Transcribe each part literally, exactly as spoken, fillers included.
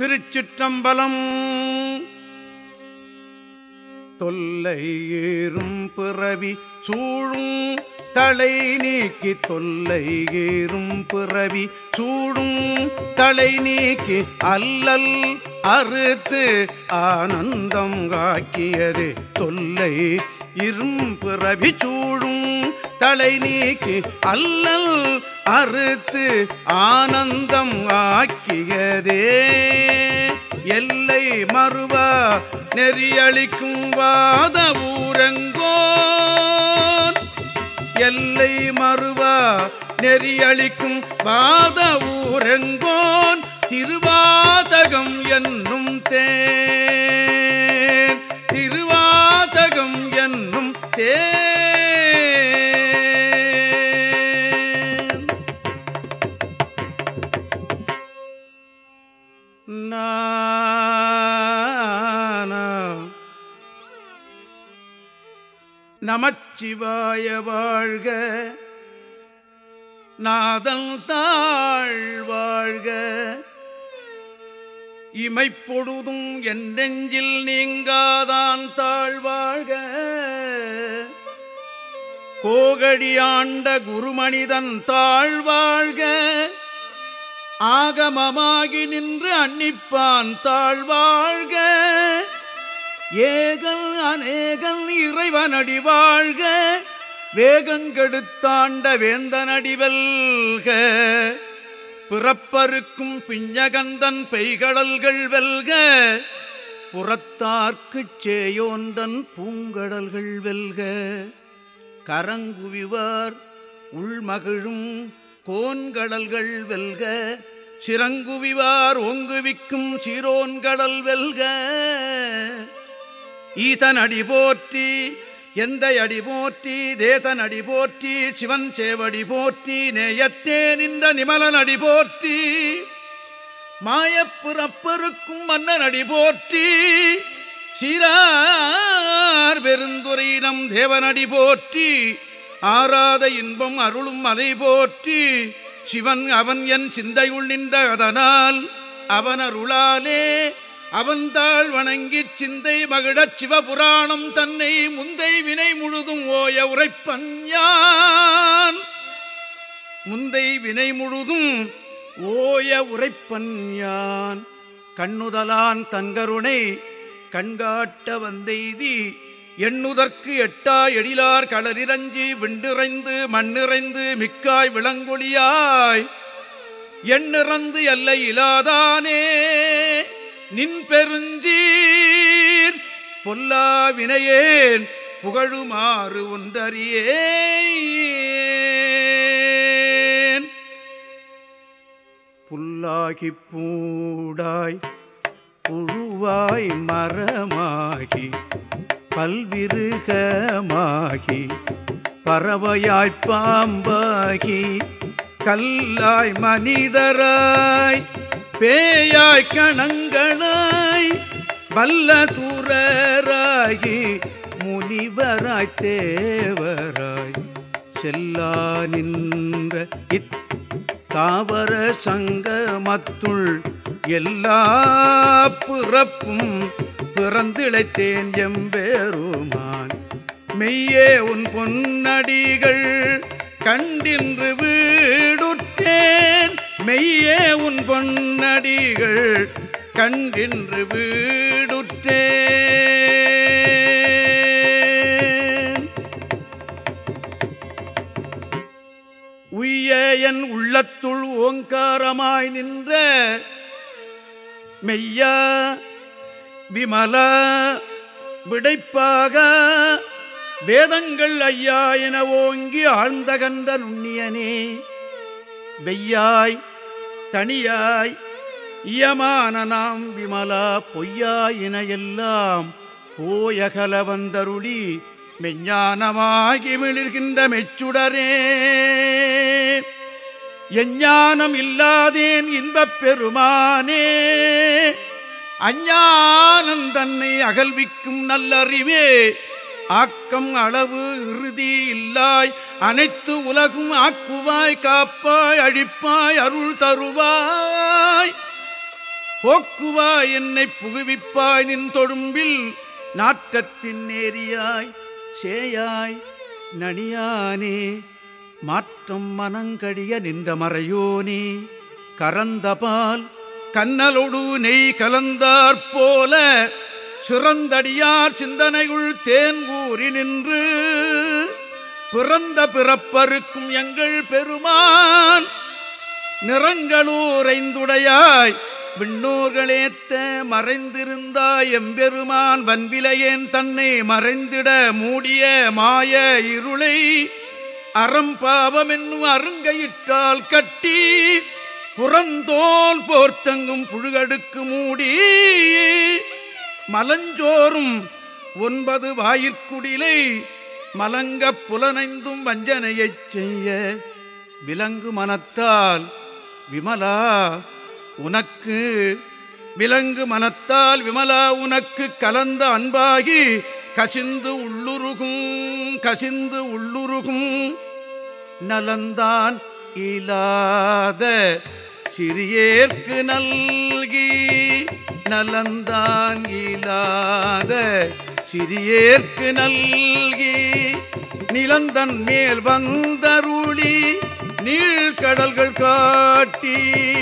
திருச்சிற்றம்பலம். தொல்லை ஏறும் பிறவி சூழும் தலை நீக்கி தொல்லை ஏறும் பிறவி சூடும் தலை நீக்கி அல்லல் அறுத்து ஆனந்தம் காக்கியது. தொல்லை இரும் பிறவி சூடும் தலை நீக்கி அல்லல் அறுத்து ஆனந்தம் ஆக்கியதே. எல்லை மறுவா நெறியளிக்கும் வாத ஊரங்கோன் எல்லை மறுவா நெறியளிக்கும் வாத ஊரங்கோன் திருவாதகம் என்னும் தேன் திருவாதகம் என்னும் தேன். நமச்சிவாய வாழ்க, நாதல் தாழ் வாழ்க, இமைப்பொழுதும் என் நெஞ்சில் நீங்காதான் தாழ்வாழ்க. கோகடி ஆண்ட குருமனிதன் தாழ்வாழ்க, ஆகமமாகி நின்று அன்னிப்பான் தாழ்வாழ்க. ஏகல் அநேகல் இறைவனடி வாழ்க, வேகங்கெடுத்தாண்ட வேந்தனடி வெல்க. பிறப்பருக்கும் பிஞ்சகந்தன் பெய்கடல்கள் வெல்க, புறத்தார்க்குச் சேயோந்தன் பூங்கடல்கள் வெல்க. கரங்குவிவார் உள்மகிழும் கோன்கடல்கள் வெல்க, சிறங்குவிவார் ஓங்குவிக்கும் சீரோன்கடல் வெல்க. ஈதன் அடி போற்றி, எந்த அடி போற்றி, தேதன் அடி போற்றி, சிவன் சேவடி போற்றி, நேயத்தே நின்ற நிமலன் அடி போற்றி, மாயப்புறப்பருக்கும் மன்னன் அடி போற்றி, சீரார் பெருந்துரையினம் தேவனடி போற்றி, ஆராத இன்பம் அருளும் அதை போற்றி. சிவன் அவன் என் சிந்தையுள் நின்ற அதனால் அவன் அருளாலே அவன்தாள் வணங்கிச் சிந்தை மகிழச் சிவபுராணம் தன்னை முந்தை வினை முழுதும் ஓய உரைப்பன் யான். முந்தை வினை முழுதும் ஓய உரைப்பன் யான். கண்ணுதலான் தன்கருணை கண்காட்ட வந்தெய்தி, எண்ணுதற்கு எட்டா எழிலார் களரிரஞ்சி விண்டிறைந்து மண்ணிறைந்து மிக்காய் விளங்கொழியாய் எண்ணிறந்து எல்லை இலாதானே. நின் பெருஞ்சீர் பொல்லா வினையேன் புகழுமாறு ஒன்றறியேன். புல்லாகிப் பூடாய் புழுவாய் மரமாகி பல்விருகமாகி பறவையாய் பாம்பாகி கல்லாய் மனிதராய் பேயாய் கணங்களாய் வல்ல சூரராகி முனிவராய் தேவராய் செல்லா நின்ற இத் தாவர சங்கமத்துள் எல்லா பிறப்பும் பிறந்திழைத்தேன் எம்பெருமான். மெய்யே உன் பொன்னடிகள் கண்டின்று வீடுற்றேன், மெய்யே உன் பொன்னடிகள் கண்டின்று வீடுற்றேன். உய்ய என் உள்ளத்துள் ஓங்காரமாய் நின்ற மெய்யா விமல விடைப்பாக வேதங்கள் ஐயா என ஓங்கி ஆழ்ந்தகன்ற நுண்ணியனே. வெய்யாய் தனியாய் இயமான நாம் விமலா பொய்யாயின எல்லாம் போயகல வந்தருளி மெஞ்ஞானமாகி மிளிர்கின்ற மெச்சுடரே. எஞ்ஞானம் இல்லாதேன் இன்பப் பெருமானே, அஞ்ஞானம் தன்னை அகல்விக்கும் நல்லறிவே. ஆக்கம் அளவு இறுதி இல்லாய் அனைத்து உலகும் ஆக்குவாய் காப்பாய் அழிப்பாய் அருள் தருவாய். போக்குவாய் என்னை புகுவிப்பாய் நின் தொழும்பில் நாட்டத்தின் நேரியாய் சேயாய் நனியானே மாற்றம் மனங்கடிய நின்ற மறையோனே கரந்தபால் கண்ணலொடு நெய் கலந்தாற்போல சிறந்தடியார் சிந்தனையுள் தேன்கூறி நின்று பிறந்த பிறப்பருக்கும் எங்கள் பெருமான் நிறங்களூரைந்துடையாய் விண்ணோர்களேத்த மறைந்திருந்தாய் எம்பெருமான் வன்விலையேன் தன்னை மறைந்திட மூடிய மாய இருளை அறம்பாவம் என்னும் அருங்கையிட்டால் கட்டி புறந்தோல் போர்த்தங்கும் புழுகடுக்கு மூடி மலஞ்சோறும் ஒன்பது வாயிற்குடிலை மலங்க புலனைந்தும் வஞ்சனையைச் செய்ய விலங்கு மனத்தால் விமலா உனக்கு விலங்கு மனத்தால் விமலா உனக்கு கலந்த அன்பாகி கசிந்து உள்ளுருகும் கசிந்து உள்ளுருகும் நலந்தான் இலாத சிறியேற்கு நல்கி நலந்தான் இலாத சிறியேற்கு நல்கி நிலந்தன் மேல் வந்தருளி நீழ்கடல்கள் காட்டி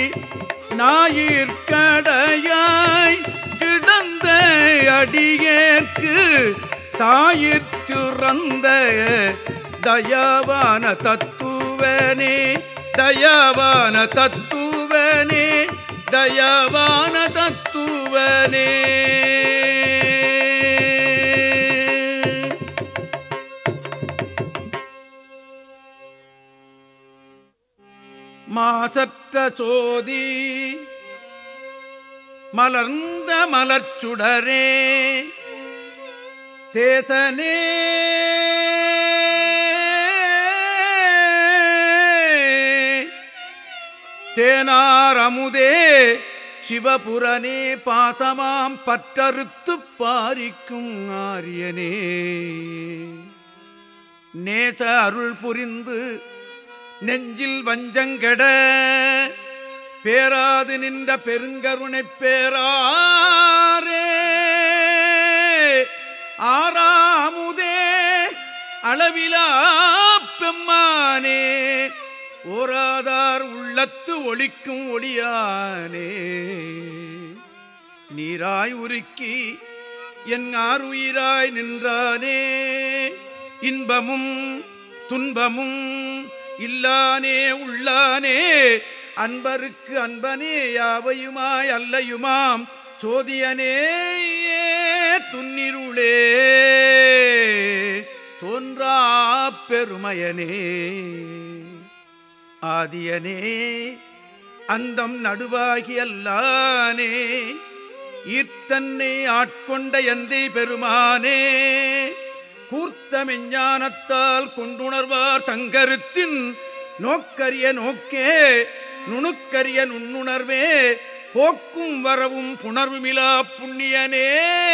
ஞாயிற்கடையாய் கிடந்த அடியேற்கு தாயிற் சுரந்த தயாவான தத்துவனே தயாவான தத்துவனே தயாவான தத்துவனே மாசற்ற சோதி மலர்ந்த மலர்ச்சுடரே தேசனே தேனார் அமுதே சிவபுரனே பாதமாம் பற்றறுத்து பாரிக்கும் ஆரியனே நேச அருள் புரிந்து நெஞ்சில் வஞ்சங்கெட பேராது நின்ற பெருங்கருணை பேராரே ஆறாமுதே அளவிலா பெம்மானே ஓராதார் உள்ளத்து ஒளிக்கும் ஒளியானே நீராய் உருக்கி என் ஆறுயிராய் நின்றானே இன்பமும் துன்பமும் இல்லானே உள்ளானே அன்பருக்கு அன்பனே யாவையுமாய் அல்லையுமாம் சோதியனே துன்னிருளே தோன்றா பெருமையனே ஆதியனே அந்தம் நடுவாகி அல்லானே ஈர்த்தன்னை ஆட்கொண்ட எந்தை பெருமானே கூர்த்த மெஞ்ஞானத்தால் கொண்டுணர்வார் தங்கருத்தின் நோக்கரிய நோக்கே நுணுக்கரிய நுண்ணுணர்வே போக்கும் வரவும் புணர்வுமிலா புண்ணியனே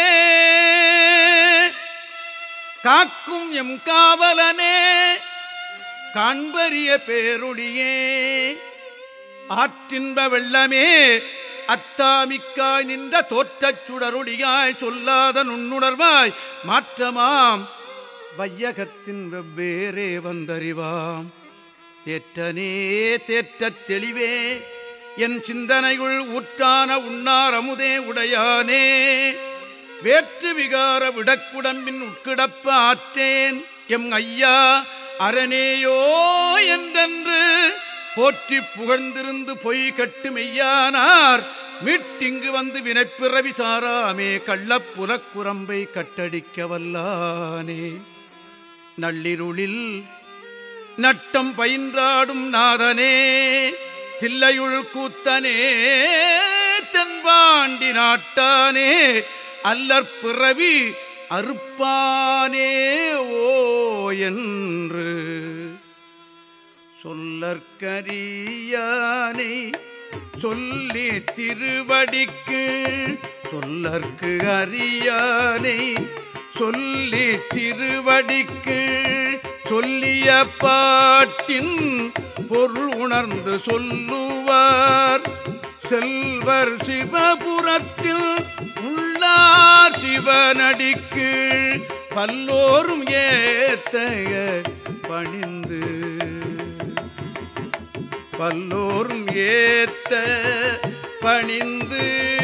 காக்கும் எம் காவலனே காண்பரிய பேரொழியே ஆற்றின்ப வெள்ளமே அத்தாமிக்காய் நின்ற தோற்றச் சுடரொழியாய் சொல்லாத நுண்ணுணர்வாய் மாற்றமாம் வையகத்தின் வெவ்வேறே வந்தறிவாம் தேற்றனே தேற்றத் தெளிவே என் சிந்தனையுள் ஊற்றான உண்ணார் அமுதே உடையானே வேற்று விகார விடக்குடம்பின் உட்கிடப்ப ஆற்றேன் எம் ஐயா அரணேயோ என்றென்று போற்றி புகழ்ந்திருந்து பொய் கட்டு மெய்யானார் மீட்டிங்கு வந்து வினைப்பிறவி சாராமே கள்ளப்புலக்குரம்பை கட்டடிக்க வல்லானே நள்ளிருளில் நட்டம் பயின்றாடும் நாதனே தில்லையுள் கூத்தனே தென்பாண்டி நாட்டானே அல்லற்பிறவி அறுப்பானே ஓ என்று சொல்லற்கரியானை சொல்லி திருவடிக்கு சொல்லற்கு அறியானை சொல்லி திருவடிக்கு சொல்லிய பாட்டின் பொருள் உணர்ந்து சொல்லுவார் செல்வர் சிவபுரத்தில் உள்ளார் சிவனடிக்கு பல்லோரும் ஏத்தைய பணிந்து பல்லோரும் ஏத்த பணிந்து